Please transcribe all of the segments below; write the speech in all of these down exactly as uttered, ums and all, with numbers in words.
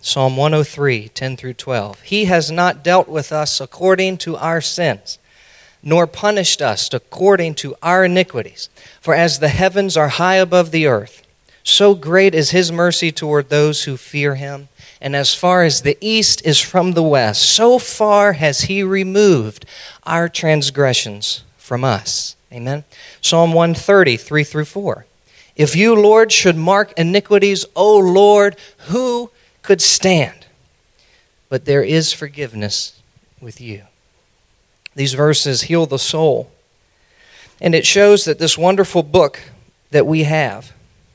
Psalm one oh three, ten through twelve. He has not dealt with us according to our sins, nor punished us according to our iniquities. For as the heavens are high above the earth, so great is his mercy toward those who fear him. And as far as the east is from the west, so far has he removed our transgressions from us. Amen. Psalm one thirty, three through four. If you, Lord, should mark iniquities, O Lord, who could stand? But there is forgiveness with you. These verses heal the soul. And it shows that this wonderful book that we have,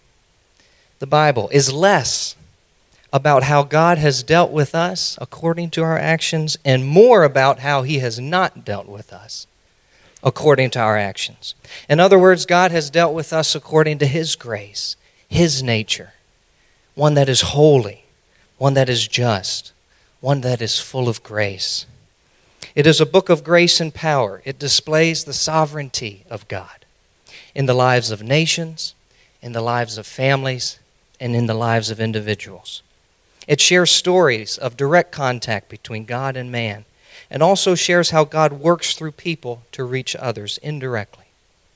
the Bible, is less about how God has dealt with us according to our actions and more about how he has not dealt with us according to our actions. In other words, God has dealt with us according to his grace, his nature, one that is holy, one that is just, one that is full of grace. It is a book of grace and power. It displays the sovereignty of God in the lives of nations, in the lives of families, and in the lives of individuals. It shares stories of direct contact between God and man, and also shares how God works through people to reach others indirectly.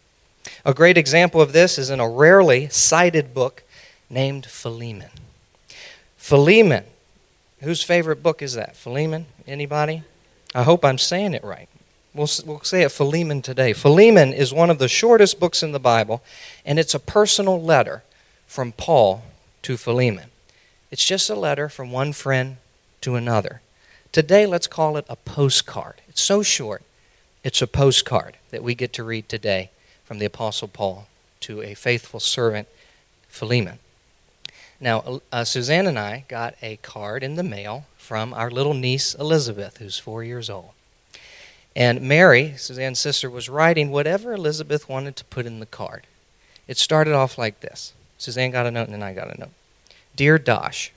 A great example of this is in a rarely cited book named Philemon. Philemon, whose favorite book is that? Philemon? Anybody? I hope I'm saying it right. We'll, we'll say it Philemon today. Philemon is one of the shortest books in the Bible, and it's a personal letter from Paul to Philemon. It's just a letter from one friend to another. Today, let's call it a postcard. It's so short, it's a postcard that we get to read today from the Apostle Paul to a faithful servant, Philemon. Now, uh, Suzanne and I got a card in the mail from our little niece, Elizabeth, who's four years old. And Mary, Suzanne's sister, was writing whatever Elizabeth wanted to put in the card. It started off like this. Suzanne got a note, and then I got a note. Dear Dosh,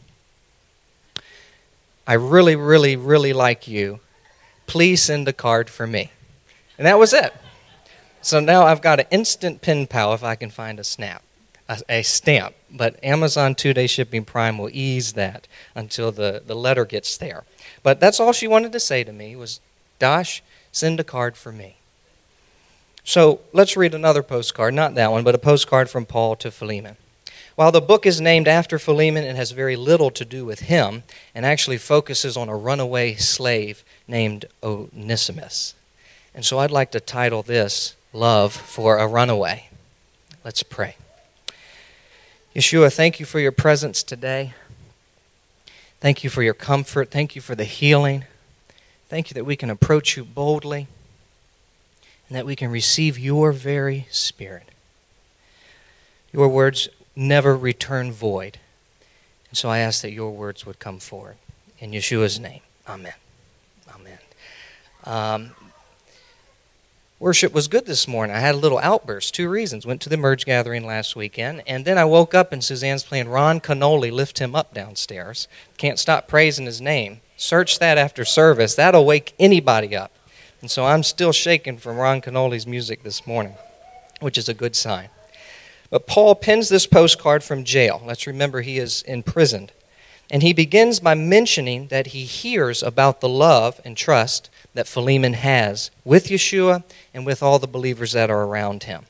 I really, really, really like you. Please send a card for me. And that was it. So now I've got an instant pen pal if I can find a snap, a, a stamp. But Amazon two-day shipping Prime will ease that until the, the letter gets there. But that's all she wanted to say to me was, Dosh, send a card for me. So let's read another postcard, not that one, but a postcard from Paul to Philemon. While the book is named after Philemon, it has very little to do with him and actually focuses on a runaway slave named Onesimus. And so I'd like to title this, Love for a Runaway. Let's pray. Yeshua, thank you for your presence today. Thank you for your comfort. Thank you for the healing. Thank you that we can approach you boldly and that we can receive your very Spirit. Your words never return void. And so I ask that your words would come forward. In Yeshua's name, amen. Amen. Um, worship was good this morning. I had a little outburst. Two reasons. Went to the Merge Gathering last weekend, and then I woke up and Suzanne's playing Ron Canoli, Lift Him Up downstairs. Can't stop praising his name. Search that after service. That'll wake anybody up. And so I'm still shaking from Ron Canoli's music this morning, which is a good sign. But Paul pens this postcard from jail. Let's remember he is imprisoned. And he begins by mentioning that he hears about the love and trust that Philemon has with Yeshua and with all the believers that are around him.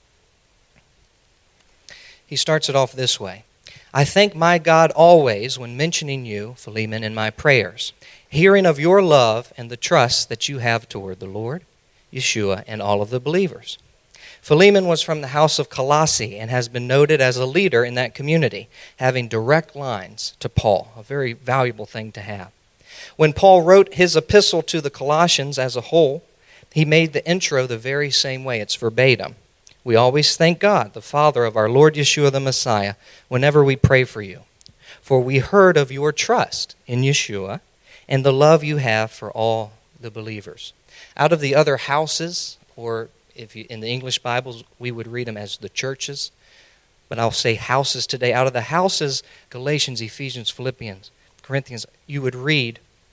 He starts it off this way. I thank my God always when mentioning you, Philemon, in my prayers, hearing of your love and the trust that you have toward the Lord, Yeshua, and all of the believers. Philemon was from the house of Colossae and has been noted as a leader in that community, having direct lines to Paul, a very valuable thing to have. When Paul wrote his epistle to the Colossians as a whole, he made the intro the very same way. It's verbatim. We always thank God, the Father of our Lord Yeshua the Messiah, whenever we pray for you. For we heard of your trust in Yeshua and the love you have for all the believers. Out of the other houses, or if you, in the English Bibles, we would read them as the churches. But I'll say houses today. Out of the houses, Galatians, Ephesians, Philippians, Corinthians, you would read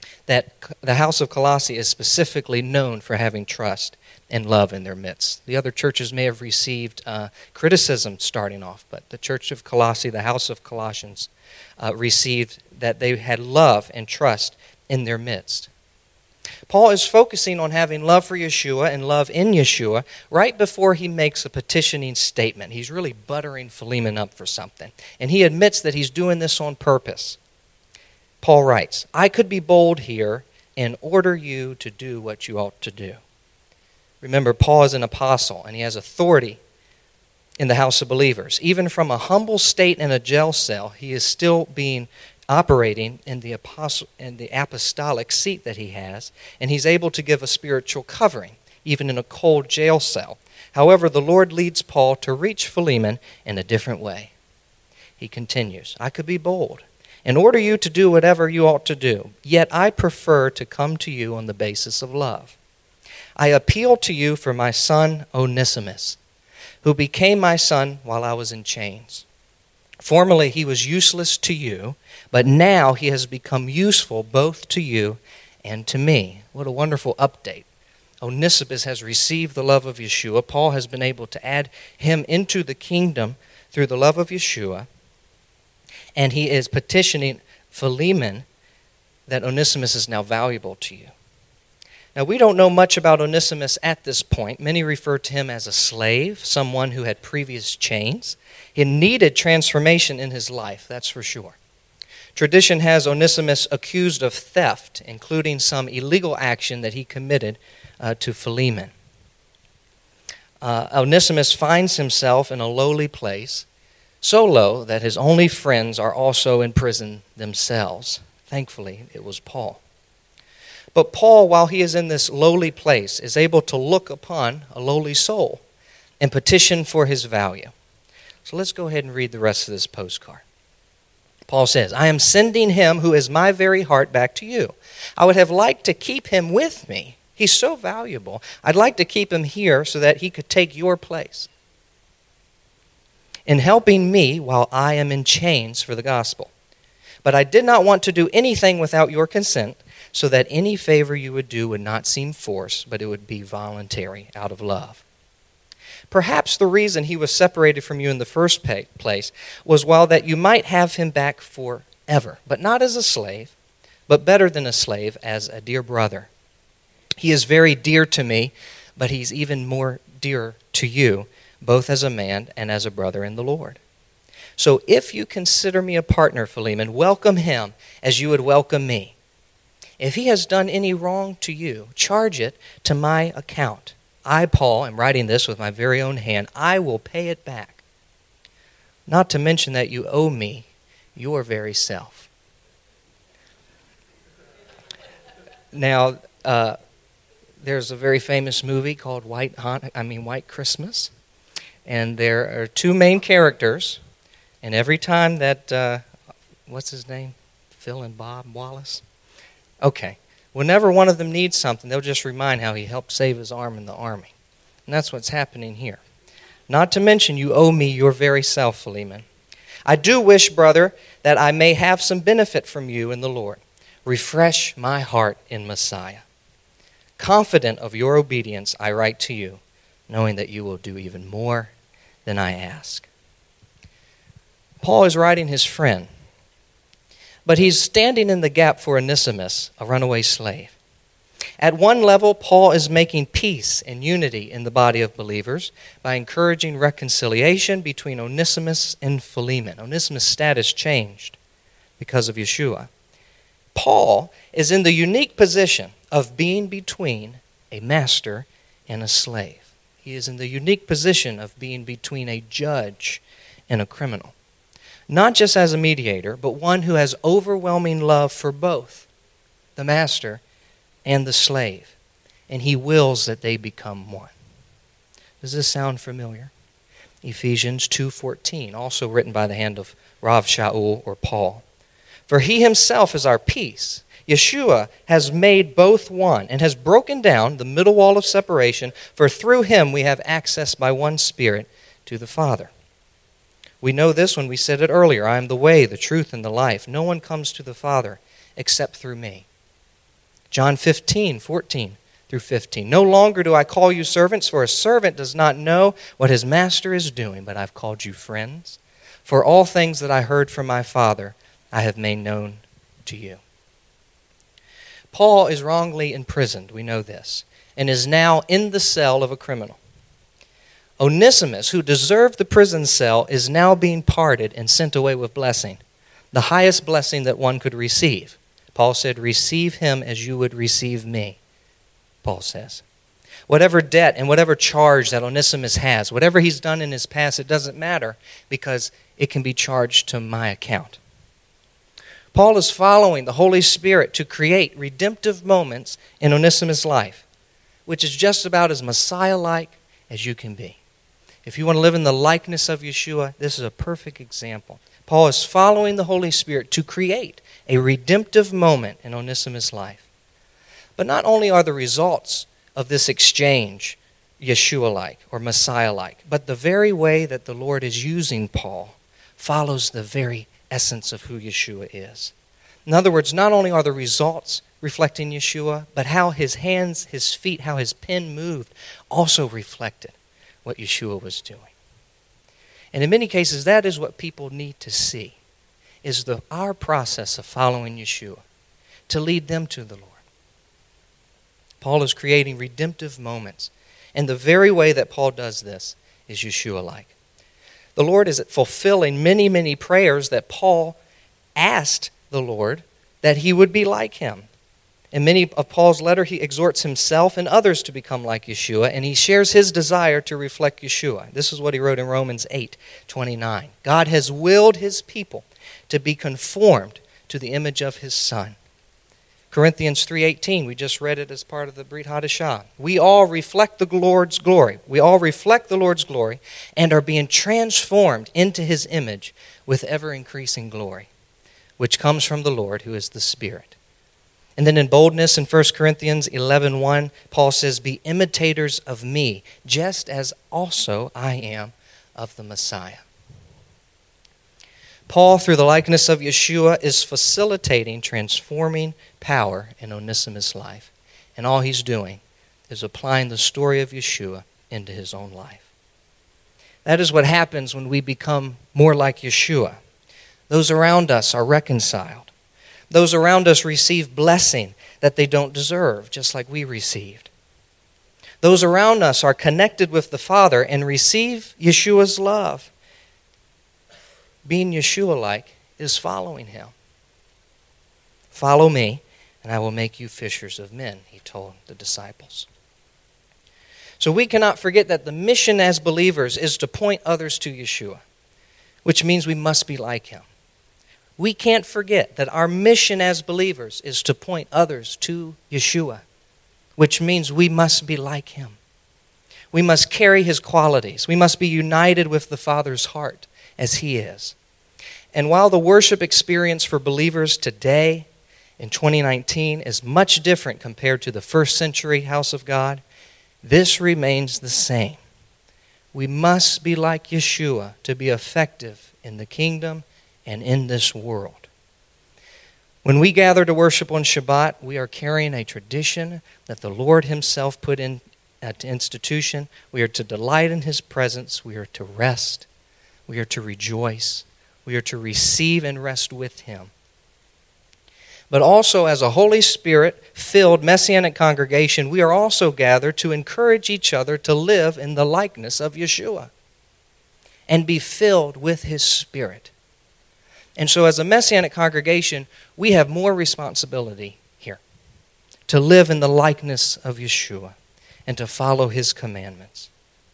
that the house of Colossae is specifically known for having trust and love in their midst. The other churches may have received uh, criticism starting off, but the church of Colossae, the house of Colossians, uh, received that they had love and trust in their midst. Paul is focusing on having love for Yeshua and love in Yeshua right before he makes a petitioning statement. He's really buttering Philemon up for something, and he admits that he's doing this on purpose. Paul writes, I could be bold here and order you to do what you ought to do. Remember, Paul is an apostle, and he has authority in the house of believers. Even from a humble state in a jail cell, he is still being operating in the apostle in the apostolic seat that he has, and he's able to give a spiritual covering, even in a cold jail cell. However, the Lord leads Paul to reach Philemon in a different way. He continues, I could be bold and order you to do whatever you ought to do, yet I prefer to come to you on the basis of love. I appeal to you for my son Onesimus, who became my son while I was in chains. Formerly he was useless to you, but now he has become useful both to you and to me. What a wonderful update. Onesimus has received the love of Yeshua. Paul has been able to add him into the kingdom through the love of Yeshua. And he is petitioning Philemon that Onesimus is now valuable to you. Now, we don't know much about Onesimus at this point. Many refer to him as a slave, someone who had previous chains. He needed transformation in his life, that's for sure. Tradition has Onesimus accused of theft, including some illegal action that he committed uh, to Philemon. Uh, Onesimus finds himself in a lowly place, so low that his only friends are also in prison themselves. Thankfully, it was Paul. But Paul, while he is in this lowly place, is able to look upon a lowly soul and petition for his value. So let's go ahead and read the rest of this postcard. Paul says, I am sending him who is my very heart back to you. I would have liked to keep him with me. He's so valuable. I'd like to keep him here so that he could take your place in helping me while I am in chains for the gospel. But I did not want to do anything without your consent, so that any favor you would do would not seem forced, but it would be voluntary, out of love. Perhaps the reason he was separated from you in the first place was well that you might have him back forever, but not as a slave, but better than a slave, as a dear brother. He is very dear to me, but he's even more dear to you, both as a man and as a brother in the Lord. So if you consider me a partner, Philemon, welcome him as you would welcome me. If he has done any wrong to you, charge it to my account. I, Paul, am writing this with my very own hand. I will pay it back. Not to mention that you owe me your very self. Now, uh, there's a very famous movie called White Han- I mean White Christmas, and there are two main characters, and every time that uh, what's his name, Phil and Bob Wallace. Okay, whenever one of them needs something, they'll just remind how he helped save his arm in the army. And that's what's happening here. Not to mention, you owe me your very self, Philemon. I do wish, brother, that I may have some benefit from you in the Lord. Refresh my heart in Messiah. Confident of your obedience, I write to you, knowing that you will do even more than I ask. Paul is writing his friend, but he's standing in the gap for Onesimus, a runaway slave. At one level, Paul is making peace and unity in the body of believers by encouraging reconciliation between Onesimus and Philemon. Onesimus' status changed because of Yeshua. Paul is in the unique position of being between a master and a slave. He is in the unique position of being between a judge and a criminal. Not just as a mediator, but one who has overwhelming love for both the master and the slave. And he wills that they become one. Does this sound familiar? Ephesians two fourteen, also written by the hand of Rav Shaul or Paul. For he himself is our peace. Yeshua has made both one and has broken down the middle wall of separation, for through him we have access by one Spirit to the Father. We know this when we said it earlier. I am the way, the truth, and the life. No one comes to the Father except through me. John fifteen, fourteen through fifteen. No longer do I call you servants, for a servant does not know what his master is doing, but I've called you friends. For all things that I heard from my Father, I have made known to you. Paul is wrongly imprisoned, we know this, and is now in the cell of a criminal. Onesimus, who deserved the prison cell, is now being parted and sent away with blessing, the highest blessing that one could receive. Paul said, receive him as you would receive me, Paul says. Whatever debt and whatever charge that Onesimus has, whatever he's done in his past, it doesn't matter because it can be charged to my account. Paul is following the Holy Spirit to create redemptive moments in Onesimus' life, which is just about as Messiah-like as you can be. If you want to live in the likeness of Yeshua, this is a perfect example. Paul is following the Holy Spirit to create a redemptive moment in Onesimus' life. But not only are the results of this exchange Yeshua-like or Messiah-like, but the very way that the Lord is using Paul follows the very essence of who Yeshua is. In other words, not only are the results reflecting Yeshua, but how his hands, his feet, how his pen moved also reflected what Yeshua was doing. And in many cases, that is what people need to see, is the our process of following Yeshua to lead them to the Lord. Paul is creating redemptive moments, and the very way that Paul does this is Yeshua-like. The Lord is fulfilling many, many prayers that Paul asked the Lord that he would be like him. In many of Paul's letter, he exhorts himself and others to become like Yeshua, and he shares his desire to reflect Yeshua. This is what he wrote in Romans eight twenty-nine. God has willed his people to be conformed to the image of his Son. Corinthians three eighteen, we just read it as part of the Brit Hadashah. We all reflect the Lord's glory. We all reflect the Lord's glory and are being transformed into his image with ever-increasing glory, which comes from the Lord, who is the Spirit. And then in boldness in First Corinthians eleven one, Paul says, be imitators of me, just as also I am of the Messiah. Paul, through the likeness of Yeshua, is facilitating transforming power in Onesimus' life. And all he's doing is applying the story of Yeshua into his own life. That is what happens when we become more like Yeshua. Those around us are reconciled. Those around us receive blessing that they don't deserve, just like we received. Those around us are connected with the Father and receive Yeshua's love. Being Yeshua-like is following him. Follow me, and I will make you fishers of men, he told the disciples. So we cannot forget that the mission as believers is to point others to Yeshua, which means we must be like him. We can't forget that our mission as believers is to point others to Yeshua, which means we must be like him. We must carry his qualities. We must be united with the Father's heart as he is. And while the worship experience for believers today in twenty nineteen is much different compared to the first century house of God, this remains the same. We must be like Yeshua to be effective in the kingdom and in this world. When we gather to worship on Shabbat, we are carrying a tradition that the Lord himself put in at institution. We are to delight in his presence. We are to rest. We are to rejoice. We are to receive and rest with him. But also as a Holy Spirit-filled Messianic congregation, we are also gathered to encourage each other to live in the likeness of Yeshua and be filled with his Spirit. And so as a Messianic congregation, we have more responsibility here to live in the likeness of Yeshua and to follow his commandments.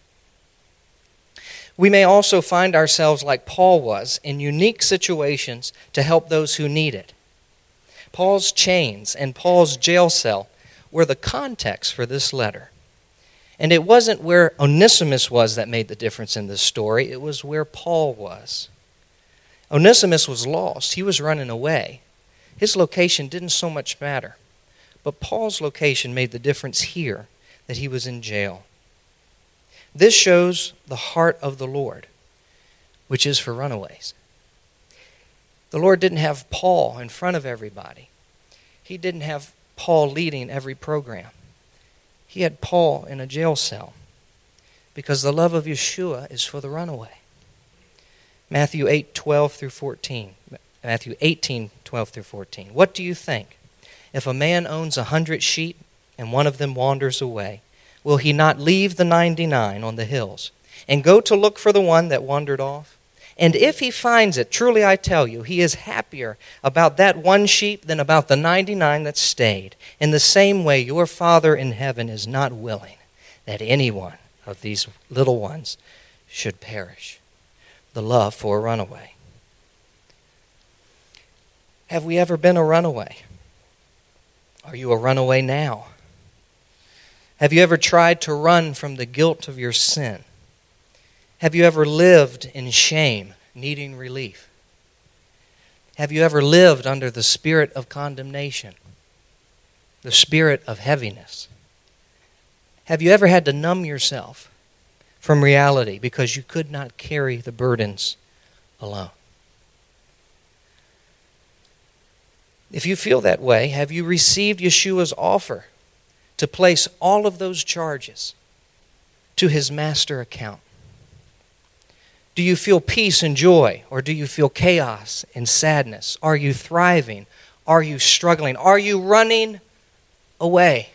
We may also find ourselves like Paul was in unique situations to help those who need it. Paul's chains and Paul's jail cell were the context for this letter. And it wasn't where Onesimus was that made the difference in this story. It was where Paul was. Onesimus was lost. He was running away. His location didn't so much matter. But Paul's location made the difference here, that he was in jail. This shows the heart of the Lord, which is for runaways. The Lord didn't have Paul in front of everybody. He didn't have Paul leading every program. He had Paul in a jail cell because the love of Yeshua is for the runaway. Matthew eight, twelve through fourteen. Matthew eighteen, twelve through fourteen. What do you think? If a man owns a hundred sheep and one of them wanders away, will he not leave the ninety-nine on the hills and go to look for the one that wandered off? And if he finds it, truly I tell you, he is happier about that one sheep than about the ninety-nine that stayed. In the same way, your Father in heaven is not willing that any one of these little ones should perish. The love for a runaway. Have we ever been a runaway? Are you a runaway now? Have you ever tried to run from the guilt of your sin? Have you ever lived in shame, needing relief? Have you ever lived under the spirit of condemnation, the spirit of heaviness? Have you ever had to numb yourself from reality because you could not carry the burdens alone? If you feel that way, have you received Yeshua's offer to place all of those charges to his master account? Do you feel peace and joy, or do you feel chaos and sadness? Are you thriving? Are you struggling? Are you running away?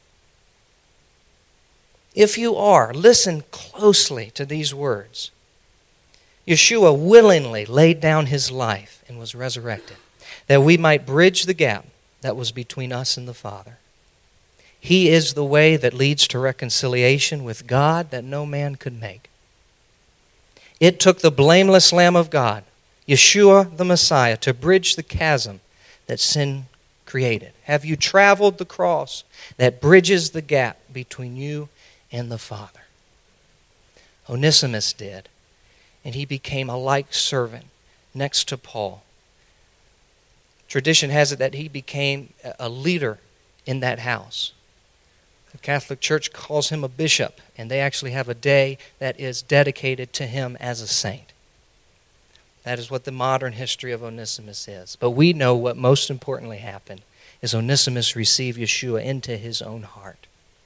If you are, listen closely to these words. Yeshua willingly laid down his life and was resurrected, that we might bridge the gap that was between us and the Father. He is the way that leads to reconciliation with God that no man could make. It took the blameless Lamb of God, Yeshua the Messiah, to bridge the chasm that sin created. Have you traveled the cross that bridges the gap between you and the Father? Onesimus did, and he became a like servant next to Paul. Tradition has it that he became a leader in that house. The Catholic Church calls him a bishop, and they actually have a day that is dedicated to him as a saint. That is what the modern history of Onesimus is. But we know what most importantly happened is Onesimus received Yeshua into his own heart.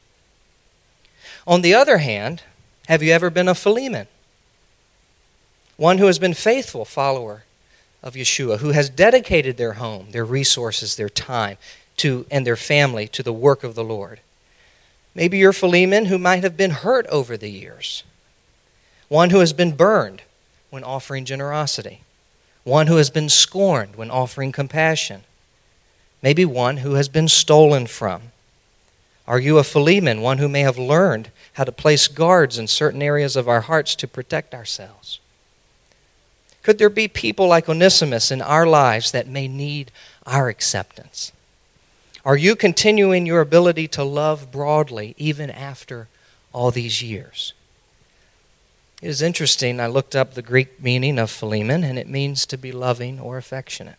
On the other hand, have you ever been a Philemon? One who has been faithful follower of Yeshua, who has dedicated their home, their resources, their time, to and their family to the work of the Lord. Maybe you're Philemon who might have been hurt over the years. One who has been burned when offering generosity. One who has been scorned when offering compassion. Maybe one who has been stolen from. Are you a Philemon, one who may have learned how to place guards in certain areas of our hearts to protect ourselves? Could there be people like Onesimus in our lives that may need our acceptance? Are you continuing your ability to love broadly even after all these years? It is interesting, I looked up the Greek meaning of Philemon, and it means to be loving or affectionate.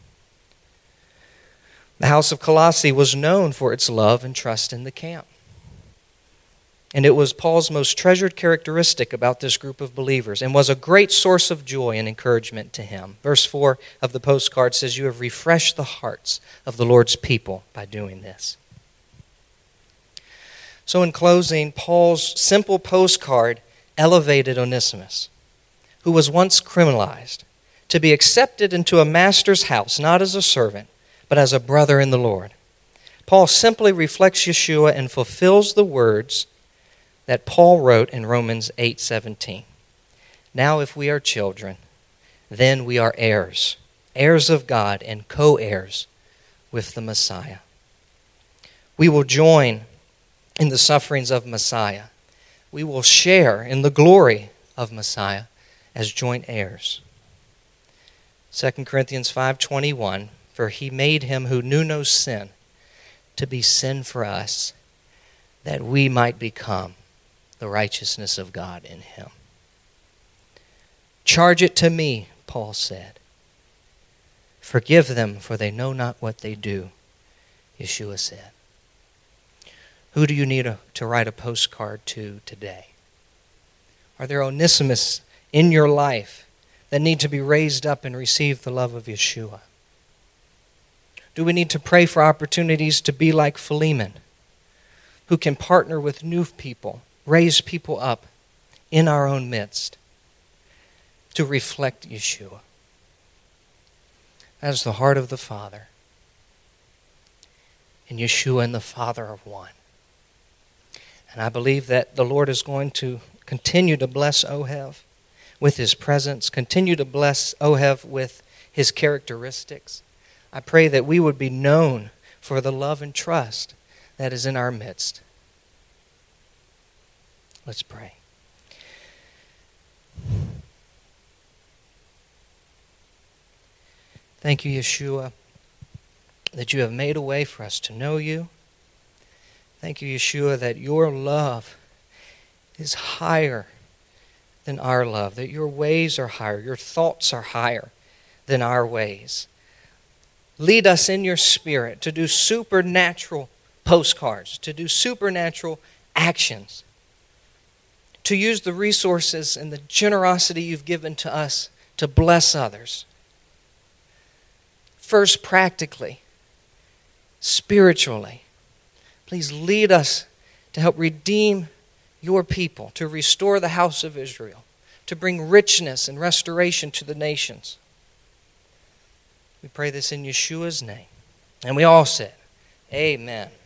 The house of Colossae was known for its love and trust in the camp. And it was Paul's most treasured characteristic about this group of believers and was a great source of joy and encouragement to him. Verse four of the postcard says, "You have refreshed the hearts of the Lord's people by doing this." So in closing, Paul's simple postcard elevated Onesimus, who was once criminalized, to be accepted into a master's house, not as a servant, but as a brother in the Lord. Paul simply reflects Yeshua and fulfills the words that Paul wrote in Romans eight seventeen. Now if we are children, then we are heirs, heirs of God and co-heirs with the Messiah. We will join in the sufferings of Messiah. We will share in the glory of Messiah as joint heirs. Second Corinthians five twenty-one, for he made him who knew no sin to be sin for us, that we might become the righteousness of God in him. Charge it to me, Paul said. Forgive them, for they know not what they do, Yeshua said. Who do you need a, to write a postcard to today? Are there Onesimus in your life that need to be raised up and receive the love of Yeshua? Do we need to pray for opportunities to be like Philemon, who can partner with new people, raise people up in our own midst to reflect Yeshua? That is the heart of the Father. And Yeshua and the Father are one. And I believe that the Lord is going to continue to bless Ohev with His presence, continue to bless Ohev with His characteristics. I pray that we would be known for the love and trust that is in our midst. Let's pray. Thank you, Yeshua, that you have made a way for us to know you. Thank you, Yeshua, that your love is higher than our love, that your ways are higher, your thoughts are higher than our ways. Lead us in your Spirit to do supernatural postcards, to do supernatural actions, to use the resources and the generosity you've given to us to bless others. First, practically, spiritually. Please lead us to help redeem your people, to restore the house of Israel, to bring richness and restoration to the nations. We pray this in Yeshua's name. And we all said, amen.